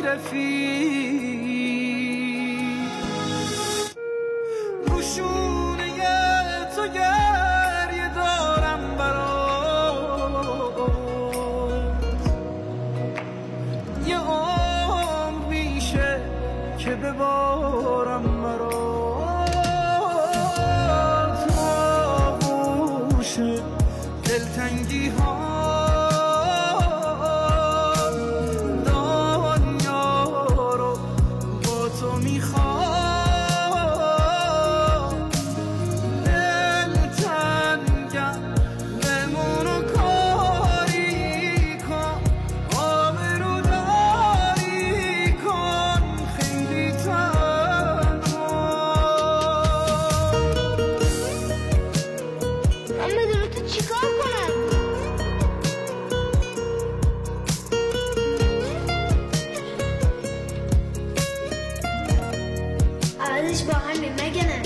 رفیق روشونه تو گریه دارم برات یه عمر میشه که ببارم برات آغوش دلتنگی ها عوضش با همین مگه نه؟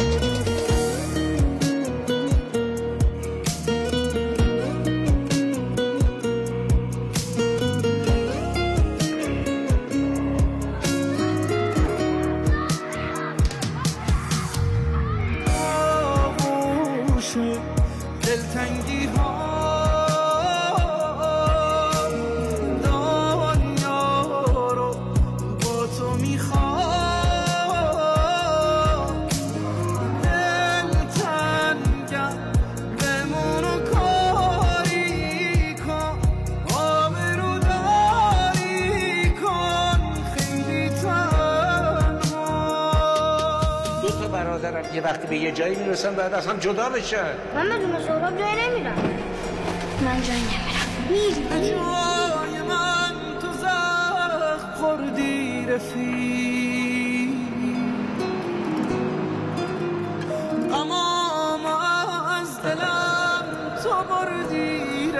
آغوش دلتنگی ها دنیا رو با تو میخوام دلتنگم بمونو کاری کن آبرو داری کن خیلی تنها دو تا برادرم یه وقتی به یه جایی میرسن بعد از هم جدا بشن. من بدون سهراب جایی نمیرم. من جایی نمیرم. میری جای من تو زخم خوردی رفیق اما از دلم تو بردی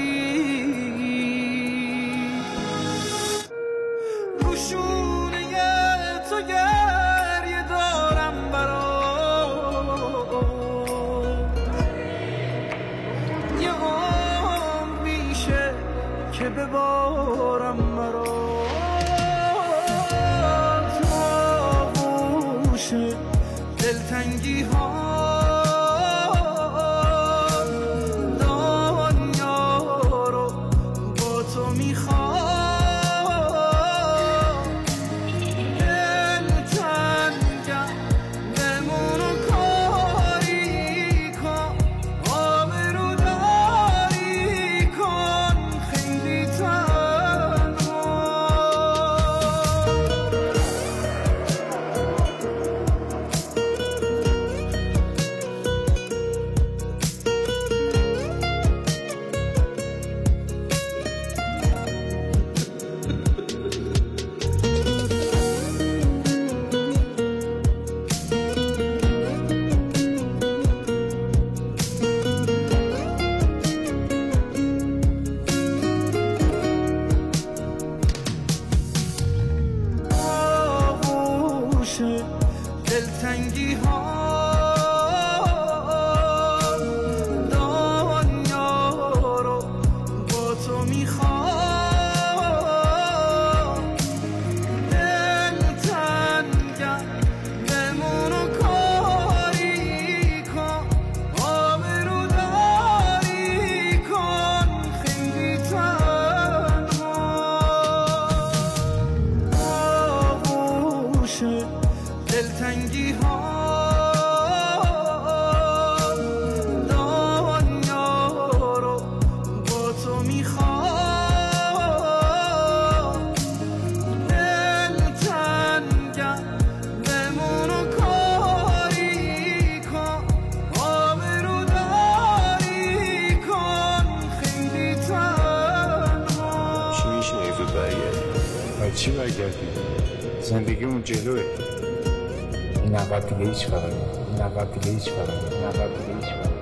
رفیق روشونه تو گریه دارم برات یه عمر میشه که ببارم برات آغوش دلتنگی ها دنیا رو با تو میخوام دلتنگم بمونو کاری کن آبرو داری کن خیلی تنها آغوش دلتنگی ها دنیا رو با تو میخوام دلتنگم بمونو کاری کن آبرو داری کن خیلی تنها آغوش دلتنگی ها دنیا رو با تو میخوام دلتنگم بمونو کاری کن آبرو داری کن خیلی تنها چی میشه اگه زود برگردی؟ باید چی برگردی؟ زندگی اون جلوه. این عقب دیگه هیچ فرقی.